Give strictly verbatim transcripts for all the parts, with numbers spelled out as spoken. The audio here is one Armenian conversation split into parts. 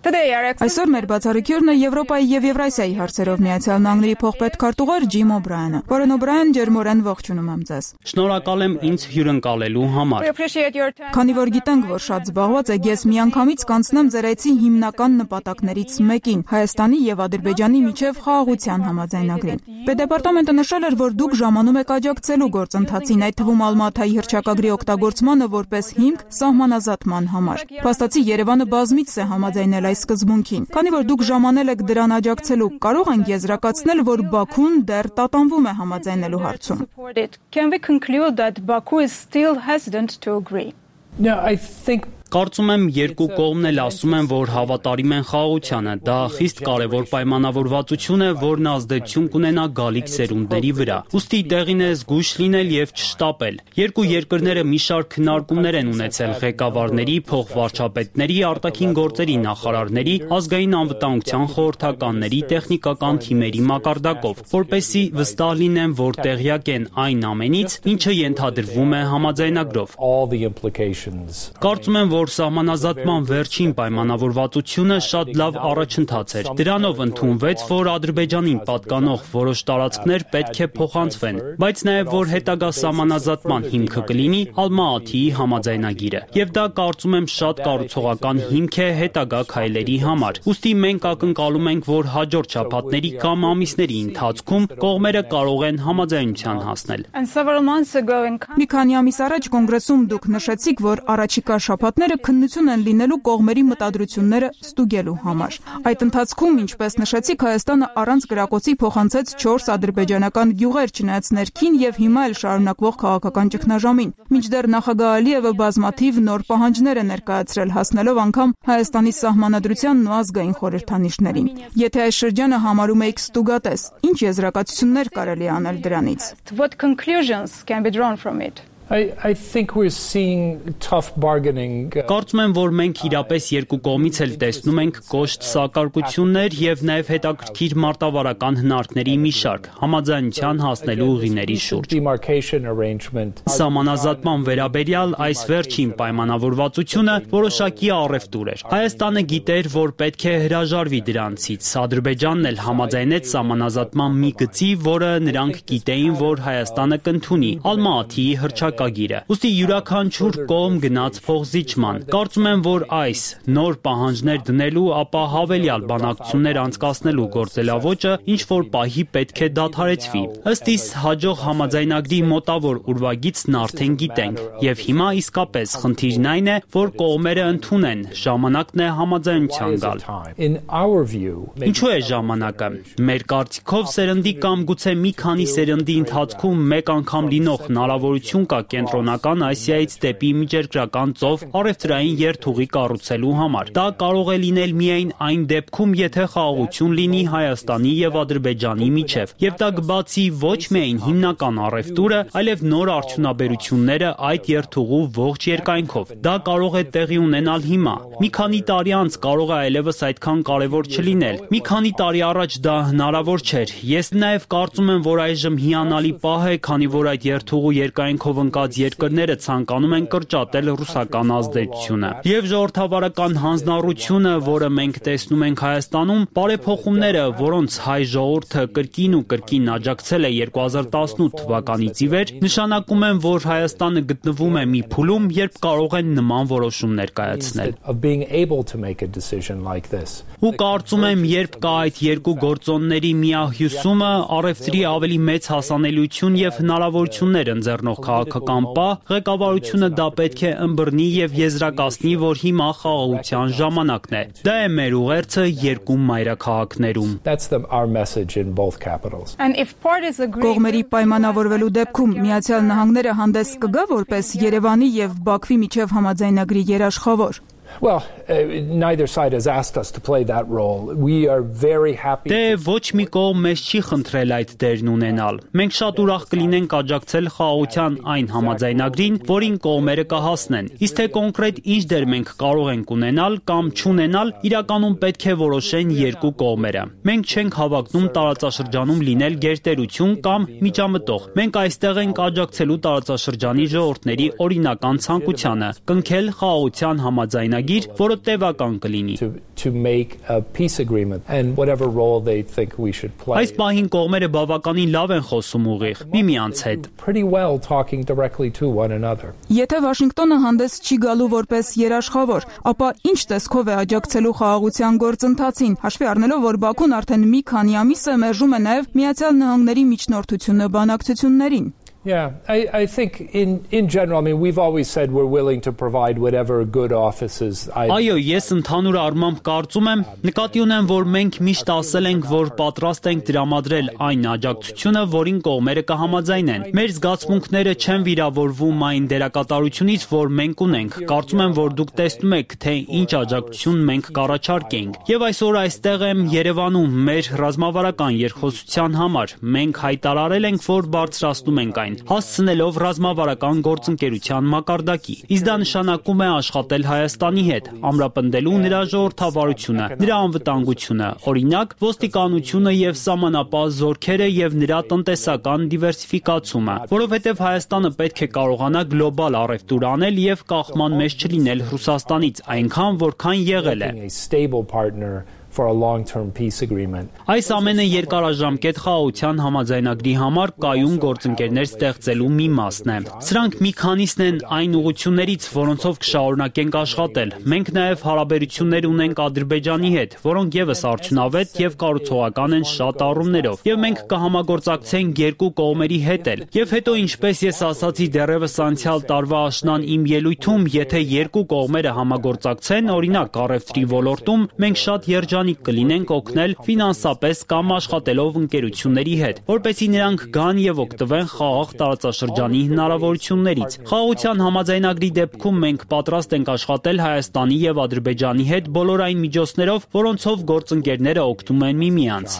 Այսօր մեր բացառիկյուրն է Եվրոպայի եւ Եվրասիայի հարցերով Միացյալ Նահանգների փոխպետքարտուղար Ջիմ Օբրայանը։ Պարոն Օբրայան, ջերմորեն ողջունում եմ ձեզ։ Շնորհակալ եմ ինձ հյուրընկալելու համար։ Քանի որ գիտենք, որ շատ զբաղված եք, ես միանգամից կանցնեմ ձեր այցի հիմնական նպատակներից մեկին՝ Հայաստանի եւ Ադրբեջանի միջև խաղաղության համաձայնագրին։ Պետդեպարտամենտը նշել էր, որ դուք ժամանում եք աջակցելու գործընթացին, այդ թվում Ալմատայի հռչակագրի օգտագործմանը որպես հիմք սահմանազատման համար։ Փաստացի Երևանը բազմիցս է համաձայնել այս սկզբունքին։ Քանի որ դուք ժամանել եք դրան աջակցելու, կարող ենք եզրակացնել, որ Բաքուն դեռ տատանվում է համաձայնելու հարցում։ Can we conclude that Baku is still hesitant to agree? No, I think Կարծում եմ երկու կողմն էլ ասում են, որ հավատարիմ են խաղաղությանը։ Դա խիստ կարևոր պայմանավորվածություն է, որն ազդեցություն կունենա գալիք սերունդների վրա։ Ուստի տեղին է զգույշ լինել եւ չշտապել։ Երկու երկրները մի շարք քննարկումներ են ունեցել ղեկավարների, փոխվարչապետների, արտաքին գործերի նախարարների, ազգային անվտանգության խորհրդականների, տեխնիկական թիմերի մակարդակով, որպեսզի վստահ լինեն, որ տեղյակ են այն ամենից, ինչը ենթադրվում է համաձայնագրով։ Կարծում եմ, որ սահմանազատման վերջին պայմանավորվածությունը շատ լավ առաջընթաց էր։ Դրանով ընդունվեց, որ Ադրբեջանին պատկանող որոշ տարածքներ պետք է փոխանցվեն, բայց նաև որ հետագա սահմանազատման հիմքը կլինի Ալմա-Աթիի համաձայնագիրը։ Եվ դա կարծում եմ շատ կառուցողական հիմք է հետագա քայլերի համար։ Ուստի մենք ակնկալում ենք, որ հաջորդ շաբաթների կամ ամիսների ընթացքում կողմերը կարող են համաձայնության հասնել։ Մի քանի ամիս առաջ կոնգրեսում դուք նշեցիք, որ առաջիկա շաբաթները քննություն են լինելու կողմերի մտադրությունները ստուգելու համար։ Այդ ընթացքում, ինչպես նշեցիք, Հայաստանը առանց գրակոծի փոխանցեց չորս ադրբեջանական գյուղեր, չնայած ներքին եւ հիմա էլ շարունակվող քաղաքական ճգնաժամին։ Մինչդեռ նախագահ Ալիևը բազմաթիվ նոր պահանջներ է ներկայացրել, հասնելով անգամ Հայաստանի սահմանադրությանն ու ազգային խորհրդանիշներին։ Եթե այս շրջանը համարում եք ստուգատես, ինչ եզրակացություններ կարելի անել դրանից։ What conclusions can be drawn from it? I, I think we're seeing tough bargaining. Կարծում եմ, որ մենք իրապես երկու կողմից էլ տեսնում ենք կոշտ սակարկություններ եւ նաեւ հետաքրքիր մարտավարական հնարքների մի շարք համաձայնության հասնելու ուղիների շուրջ։ Սահմանազատման վերաբերյալ այս վերջին պայմանավորվածությունը որոշակի առևտուր էր։ Հայաստանը գիտեր, որ պետք է հրաժարվի դրանցից։ Ադրբեջանն էլ համաձայնեց սահմանազատման մի գծի, որը նրանք գիտեին, որ Հայաստանը կընդունի Ալմա-Աթիի հռչակ Ուստի յուրաքանչյուր կողմ գնաց փոխզիջման։ Կարծում եմ, որ այս նոր պահանջներ դնելու, ապա հավելյալ բանակցություններ անցկացնելու գործելավոճը ինչ որ պահի պետք է դադարեցվի։ Ըստ իս հաջող համաձայնագրի մոտավոր ուրվագիծն արդեն գիտենք, եւ հիմա իսկապես խնդիրն այն է, որ կողմերը ընդունեն, ժամանակն է համաձայնության գալ։ Ինչու է ժամանակը։ Մեր կարծիքով սերնդի կամ գուցե մի քանի սերնդի ընթացքում մեկ անգամ լինող հնարավորություն կա Կենտրոնական Ասիայից դեպի Միջերկրական ծով առևտրային երթուղի կառուցելու համար։ Դա կարող է լինել միայն այն դեպքում, եթե խաղաղություն լինի Հայաստանի եւ Ադրբեջանի միջև, եւ դա կբացի ոչ միայն հիմնական առևտուրը, այլև նոր արդյունաբերությունները այդ երթուղու ողջ երկայնքով։ Դա կարող է տեղի ունենալ հիմա։ Մի քանի տարի անց կարող է այլևս այդքան կարևոր չլինել։ Մի քանի տարի առաջ դա հնարավոր չէր։ Ես նաեւ կարծում եմ, որ այժմ հիանալի պահ է, քանի որ այդ երթուղու երկայնքով ընկած երկրները ցանկանում են կրճատել ռուսական ազդեցությունը։ Եվ ժողովրդավարական հանձնառությունը, որը մենք տեսնում ենք Հայաստանում, բարեփոխումները, որոնց հայ ժողովուրդը կրկին ու կրկին աջակցել է երկու հազար տասնութ թվականից ի վեր, նշանակում են, որ Հայաստանը գտնվում է մի փուլում, երբ կարող են նման որոշումներ կայացնել։ Ու կարծում եմ, երբ կա այդ երկու գործոնների միահյուսումը, առևտրի ավելի մեծ հասանելիություն եւ հնարավորություններ ընձեռնող քաղաքական պահ, ղեկավարությունը դա պետք է ըմբռնի եւ եզրակացնի, որ հիմա խաղաղության ժամանակն է։ Դա է մեր ուղերձը երկու մայրաքաղաքներում։ Կողմերի պայմանավորվելու դեպքում Միացյալ Նահանգները հանդես կգա որպես Երևանի եւ Բաքվի միջև համաձայնագրի երաշխավոր։ Well, uh, neither side has asked us to play that role. We are very happy. Դե ոչ մի կողմ մեզ չի խնդրել այդ դերն ունենալ։ Մենք շատ ուրախ կլինենք աջակցել խաղաղության այն համաձայնագրին, որին կողմերը կհասնեն։ Իսկ թե կոնկրետ ինչ դեր մենք կարող ենք ունենալ կամ չունենալ, իրականում պետք է որոշեն երկու կողմերը։ Մենք չենք հավակնում տարածաշրջանում լինել գերտերություն կամ միջամտող։ Մենք այստեղ ենք աջակցելու տարածաշրջանի ժողովուրդների օրինական ցանկությանը, կնքել խաղաղության համաձայնագրի համաձայնագիր, որը տևական կլինի։ To make a peace agreement and whatever role they think we should play. Այս պահին կողմերը բավականին լավ են խոսում ուղիղ միմյանց հետ. Pretty well talking directly to one another. Եթե Վաշինգտոնը հանդես չի գալու որպես երաշխավոր, ապա ինչ տեսքով է աջակցելու խաղաղության գործընթացին, հաշվի առնելով, որ Բաքուն արդեն մի քանի ամիս է մերժում է նաև Միացյալ Նահանգների միջնորդությունը բանակցություններին։ Yeah, I, I think in, in general, I mean, we've always said we're willing to provide whatever good offices. I... Այո, ես ընդհանուր առմամբ կարծում եմ, նկատի ունեմ, որ մենք միշտ ասել ենք, որ պատրաստ ենք տրամադրել այն աջակցությունը, որին կողմերը կհամաձայնեն։ Մեր զգացմունքները չեն վիրավորվում այն դերակատարությունից, որ մենք ունենք։ Կարծում եմ, որ դուք տեսնում եք, թե ինչ աջակցություն մենք կառաջարկենք։ Եվ այսօր այստեղ եմ Երևանում մեր ռազմավարական երկխոսության համար։ Մենք հայտարարել ենք, որ բարձրացնում ենք այն, հասցնելով ռազմավարական գործընկերության մակարդակի։ Իսկ դա նշանակում է աշխատել Հայաստանի հետ, ամրապնդելու նրա ժողովրդավարությունը, նրա անվտանգությունը, օրինակ, ոստիկանությունը եւ սահմանապահ զորքերը եւ նրա տնտեսական դիվերսիֆիկացումը, որովհետեւ Հայաստանը պետք է կարողանա գլոբալ առևտուր անել եւ կախման մեջ չլինել Ռուսաստանից, այնքան որքան եղել է։ For a long-term peace agreement. Այս ամենը երկարաժամկետ խաղաղության համաձայնագրի համար կայուն գործընկերներ ստեղծելու մի մասն է։ Սրանք մի քանիսն են այն ուղղություններից, որոնցով կշարունակենք աշխատել։ Մենք նաև հարաբերություններ ունենք Ադրբեջանի հետ, որոնք եւս արդյունավետ եւ կառուցողական են շատ առումներով, եւ մենք կհամագործակցենք երկու կողմերի հետ էլ։ Եվ հետո, ինչպես ես ասացի դեռևս անցյալ տարվա աշնան իմ ելույթում, եթե երկու կողմերը համագործակցեն, օրինակ առևտրի ոլորտում, մենք շատ երջանիկ կլինենք օգնել ֆինանսապես կամ աշխատելով ընկերությունների հետ, որպեսզի նրանք գան եւ օգտվեն խաղաղ տարածաշրջանի հնարավորություններից։ Խաղաղության համաձայնագրի դեպքում մենք պատրաստ ենք աշխատել Հայաստանի եւ Ադրբեջանի հետ բոլոր այն միջոցներով, որոնցով գործընկերները օգտվում են միմյանց։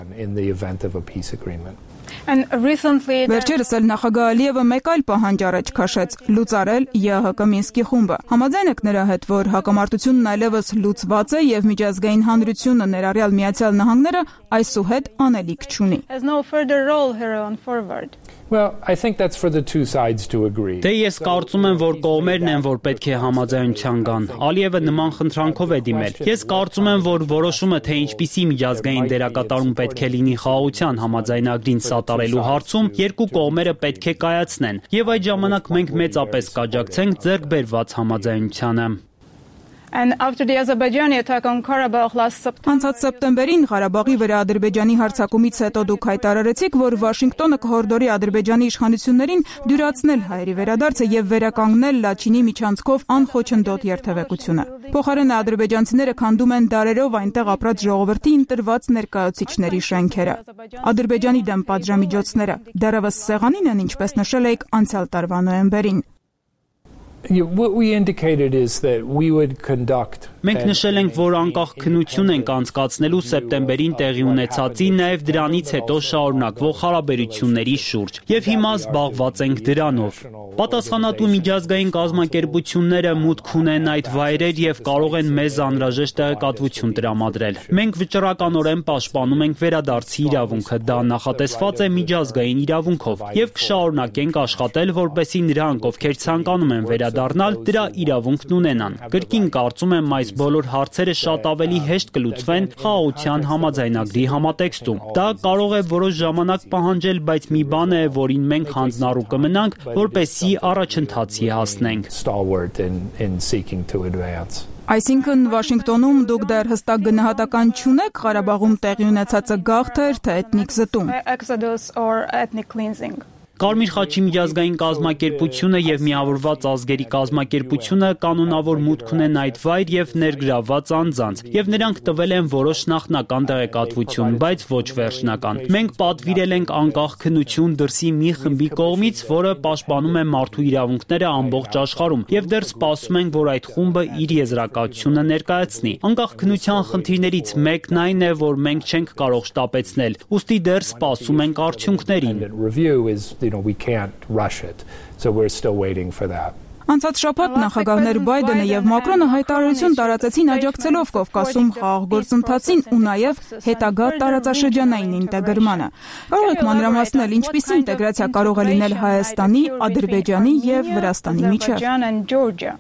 Վերջերս էլ նախագահ Ալիևը մեկ այլ պահանջ առաջ քաշեց՝ լուծարել ԵԱՀԿ Մինսկի խումբը։ Համաձայն եք նրա հետ, որ հակամարտությունն այլևս լուծված է եւ միջազգային հանրությունը, ներառյալ Միացյալ Նահանգները, այսուհետ անելիք չունի։ Well, I think that's for the two sides to agree. Դե ես կարծում եմ, որ կողմերն են, որ պետք է համաձայնության գան։ Ալիևը նման խնդրանքով է դիմել։ Ես կարծում եմ, որ որոշումը, թե ինչպիսի միջազգային դերակատարում պետք է լինի խաղաղության համաձայնագրին սատարելու հարցում, երկու կողմերը պետք է կայացնեն, եւ այդ ժամանակ մենք մեծապես կաջակցենք ձեռք բերված համաձայնությանը։ And after the Azerbaijani attack on Karabakh last September, Անցած սեպտեմբերին Ղարաբաղի վրա Ադրբեջանի հարձակումից հետո դուք հայտարարեցիք, որ Վաշինգտոնը կհորդորի Ադրբեջանի իշխանություններին դյուրացնել հայերի վերադարձը եւ վերականգնել Լաչինի միջանցքով անխոչնդոտ երթևեկությունը։ Փոխարենը ադրբեջանցիները քանդում են դարերով այնտեղ ապրած ժողովրդի ընտրված ներկայացուցիչների շենքերը։ Ադրբեջանի դեմ պատժամիջոցները դեռևս սեղանին են, ինչպես նշել եք անցյալ տարվա նոյեմբերին։ What we indicated is that we would conduct. Մենք նշել ենք, որ անկախ քննություն ենք անցկացնելու սեպտեմբերին տեղի ունեցածի, նաև դրանից հետո շարունակվող հարաբերությունների շուրջ, եւ հիմա զբաղված ենք դրանով։ Պատասխանատու միջազգային կազմակերպությունները մուտք ունեն այդ վայրեր եւ կարող են մեզ անհրաժեշտ տեղեկատվություն տրամադրել։ Մենք վճռականորեն պաշտպանում ենք վերադարձի իրավունքը, դա նախատեսված է միջազգային իրավունքով, եւ կշարունակենք աշխատել, որպեսզի նրանք, ովքեր ցանկանում են վերադառնալ, դրա իրավունքն ունենան։ Կրկին կարծում եմ, այս բոլոր հարցերը շատ ավելի հեշտ կլուծվեն խաղաղության համաձայնագրի համատեքստում։ Դա կարող է որոշ ժամանակ պահանջել, բայց մի բան է, որին մենք հանձնառու կմնանք, որպեսզի առաջընթացի հասնենք։ Այսինքն Վաշինգտոնում դուք դեռ հստակ գնահատական չունեք Ղարաբաղում տեղի ունեցածը գաղթ թե էթնիկ զտում։ Կարմիր խաչի միջազգային կազմակերպությունը եւ Միավորված ազգերի կազմակերպությունը կանոնավոր մուտք ունեն այդ վայր եւ ներգրավված անձանց, եւ նրանք տվել են որոշ նախնական տեղեկատվություն, բայց ոչ վերջնական։ Մենք պատվիրել ենք անկախ քննություն դրսի մի խմբի կողմից, որը պաշտպանում է մարդու իրավունքները ամբողջ աշխարհում, եւ դեռ սպասում ենք, որ այդ խումբը իր եզրակացությունը ներկայացնի։ Անկախ քննության խնդիրներից մեկն այն է, որ մենք չենք կարող շտապեցնել, ուստի դեռ սպասում ենք արդյունքներին։ You know, we can't rush it, so we're still waiting for that. Անցած շաբաթ նախագահներ Բայդենը եւ Մակրոնը հայտարարություն տարածեցին աջակցելով Կովկասում խաղաղ գործընթացին ու նաեւ հետագա տարածաշրջանային ինտեգրմանը։ Կարող եք մանրամասնել, ինչպիսի ինտեգրացիա կարող է լինել Հայաստանի, Ադրբեջանի եւ Վրաստանի միջեւ։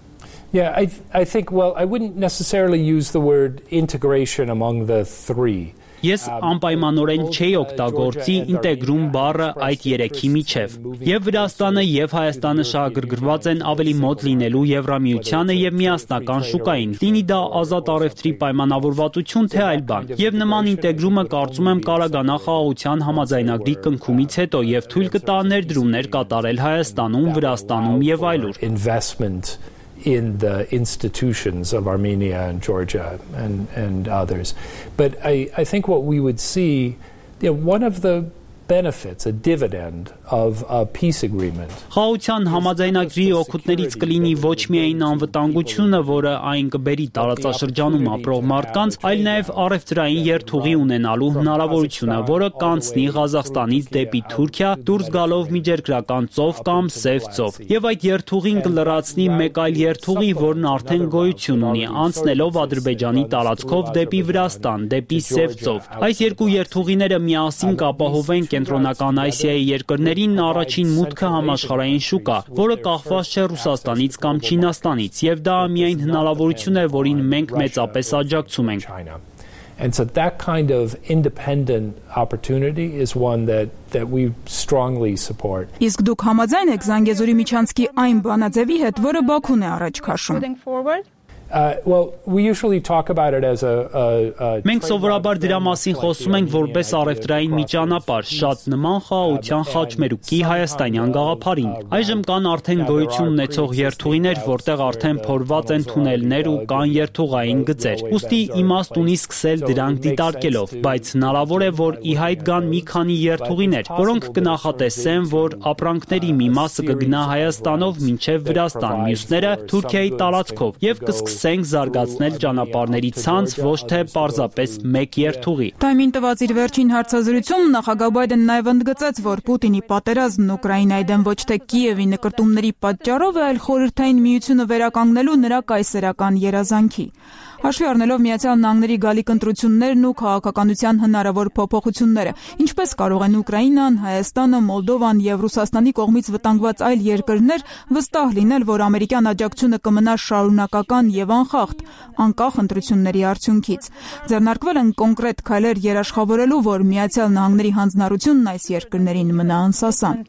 Yeah, I, th- I think, well, I wouldn't necessarily use the word integration among the three. Ես անպայմանորեն չէի օգտագործի ինտեգրում բառը այդ երեքի միջև։ Եվ Վրաստանը եւ Հայաստանը շահագրգռված են ավելի մոտ լինելու Եվրամիությանը եւ միասնական շուկային։ Լինի դա ազատ առևտրի պայմանավորվածություն թե այլ բան։ Եվ նման ինտեգրումը կարծում եմ կարագանա խաղաղության համաձայնագրի կնքումից հետո եւ թույլ կտա ներդրումներ կատարել Հայաստանում, Վրաստանում եւ այլուր։ Investment in the institutions of Armenia and Georgia and, and others. But I, I think what we would see, you know, one of the benefits, a dividend of a peace agreement. Խաղաղության համաձայնագրի օգուտներից կլինի ոչ միայն անվտանգությունը, որը այն կբերի տարածաշրջանում ապրող մարդկանց, այլ նաև առևտրային երթուղի ունենալու հնարավորությունը, որը կանցնի Ղազախստանից դեպի Թուրքիա, դուրս գալով միջերկրական ծով կամ Սև ծով։ Եվ այդ երթուղին կլրացնի մեկ այլ երթուղի, որն արդեն գոյություն ունի, անցնելով Ադրբեջանի տարածքով դեպի Վրաստան, դեպի Սև ծով։ Այս երկու երթուղիները միասին կապահովեն Կենտրոնական Ասիայի երկրներին առաջին մուտքը համաշխարհային շուկա, որը կախված չէ Ռուսաստանից կամ Չինաստանից, եւ դա միայն հնարավորություն է, որին մենք մեծապես աջակցում ենք։ And so that kind of independent opportunity is one that that we strongly support. Իսկ դուք համաձայն եք Զանգեզուրի միջանցքի այն բանաձևի հետ, որը Բաքուն է առաջ քաշում։ Uh, well, we usually talk about it as a, a, a Մենք սովորաբար դրա մասին խոսում ենք որպես առևտրային միջանապար, շատ նման խաղաղության խաչմերուկի հայաստանյան գաղափարին։ Այժմ կան արդեն գոյություն ունեցող երթուղիներ, որտեղ արդեն փորված են թունելներ ու կան երթուղային գծեր։ Ուստի իմաստ ունի սկսել դրանք դիտարկելով, բայց հնարավոր է, որ ի հայտ գան մի քանի երթուղիներ, որոնք կնախատեսեն, որ ապրանքների մի մասը կգնա Հայաստանով մինչև Վրաստան, մյուսները Թուրքիայի տարածքով եւ կսկսեն Սենք զարգացնել ճանապարհների ցանց ոչ թե պարզապես մեկ երթուղի։ Թայմին տված իր վերջին հարցազրույցում նախագահ Բայդենն նաև ընդգծեց, որ Պուտինի պատերազմն Ուկրաինայի դեմ ոչ թե Կիևի նկրտումների պատճառով է, այլ Խորհրդային Միությունը վերականգնելու նրա կայսերական երազանքի։ Հաշվի առնելով Միացյալ Նահանգների գալիք ընտրություններն ու քաղաքականության հնարավոր փոփոխությունները, ինչպես կարող են Ուկրաինան, Հայաստանը, Մոլդովան եւ Ռուսաստանի կողմից վտանգված այլ երկրներ վստահ լինել, որ ամերիկյան աջակցությունը կմնա շարունակական եւ անխախտ, անկախ ընտրությունների արդյունքից։ Ձեռնարկվել են կոնկրետ քայլեր երաշխավորելու, որ Միացյալ Նահանգների հանձնառությունն այս երկրներին մնա անսասան։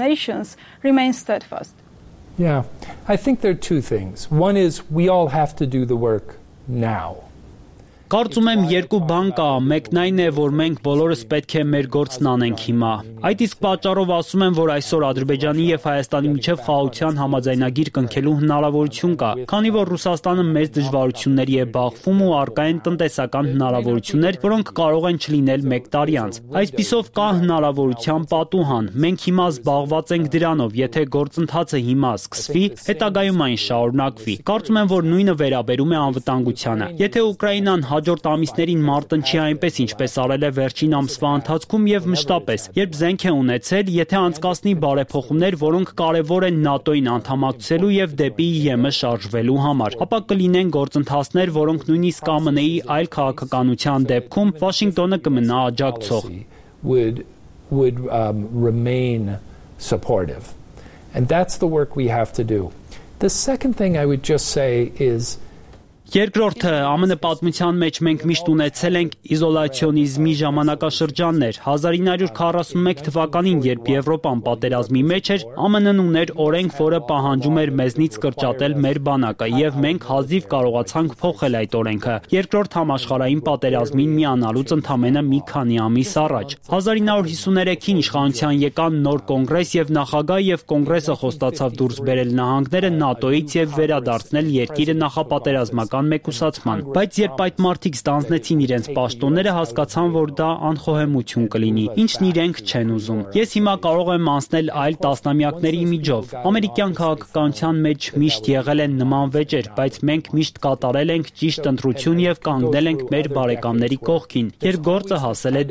Yeah, I think there are two things. One is we all have to do the work now. Կարծում եմ երկու բան կա, մեկն այն է, որ մենք բոլորս պետք է մեր գործն անենք հիմա։ Այդ իսկ պատճառով ասում եմ, որ այսօր Ադրբեջանի եւ Հայաստանի միջև խաղաղության համաձայնագիր կնքելու հնարավորություն կա, քանի որ Ռուսաստանը մեծ դժվարությունների է բախվում ու առկա են տնտեսական հնարավորություններ, որոնք կարող են չլինել մեկ տարի անց։ Այսպիսով կա հնարավորության պատուհան։ Մենք հիմա զբաղված ենք դրանով, եթե գործընթացը հիմա սկսվի, հետագայում այն շարունակվի։ Կարծում եմ, որ նույնը վերաբերում է անվտանգությանը։ Եթե Ուկրաինան հաջորդ ամիսներին մարտնչի այնպես, ինչպես արել է վերջին ամսվա ընթացքում եւ մշտապես, երբ զենք է ունեցել, եթե անցկացնի բարեփոխումներ, որոնք կարևոր են ՆԱՏՕ-ին անդամակցելու եւ դեպի ԵՄ շարժվելու համար, ապա կլինեն գործընթացներ, որոնք նույնիսկ ԱՄՆ-ի այլ քաղաքականության դեպքում Վաշինգտոնը կմնա աջակցող։ would would um, remain supportive. And that's the work we have to do. The second thing I would just say is Երկրորդը ԱՄՆ պատմության մեջ մենք միշտ ունեցել ենք իզոլացիոնիզմի ժամանակաշրջաններ։ հազար ինը հարյուր քառասունմեկ թվականին, երբ Եվրոպան պատերազմի մեջ էր, ԱՄՆ-ն ուներ օրենք, որը պահանջում էր մեզնից կրճատել մեր բանակը, եւ մենք հազիվ կարողացանք փոխել այդ օրենքը։ Երկրորդ համաշխարհային պատերազմին միանալուց ընդամենը մի քանի ամիս առաջ։ հազար ինը հարյուր հիսուներեքին իշխանության եկան նոր կոնգրես եւ նախագահ եւ կոնգրեսը խոստացավ դուրս բերել նահանգները ՆԱՏՕ-ից եւ վերադարձնել երկիրը նախապատերազմական մեկուսացման, բայց երբ այդ մարդիկ ստանձնեցին իրենց պաշտոնները, հասկացան, որ դա անխոհեմություն կլինի, ինչն իրենք չեն ուզում։ Ես հիմա կարող եմ անցնել այլ տասնամյակների միջով։ Ամերիկյան քաղաքականության մեջ միշտ եղել են նման վեճեր, բայց մենք միշտ կատարել ենք ճիշտ ընտրություն եւ կանգնել ենք մեր բարեկամների կողքին, երբ գործը հասել է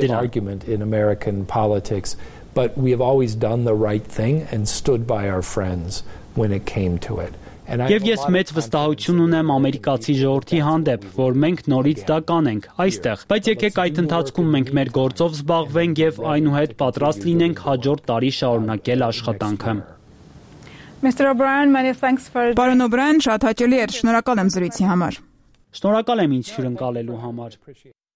դրան։ But we have always done the right thing and stood by our friends when it came to it. Եվ ես մեծ վստահություն ունեմ ամերիկացի ժողովրդի հանդեպ, որ մենք նորից դա կանենք այստեղ, բայց եկեք այդ ընթացքում մենք մեր գործով զբաղվենք եւ այնուհետ պատրաստ լինենք հաջորդ տարի շարունակել աշխատանքը։ Mister O'Brien, many thanks for Պարոն Օբրայան, շատ հաճելի էր, շնորհակալ եմ զրույցի համար։ Շնորհակալ եմ ինձ հյուրընկալելու համար։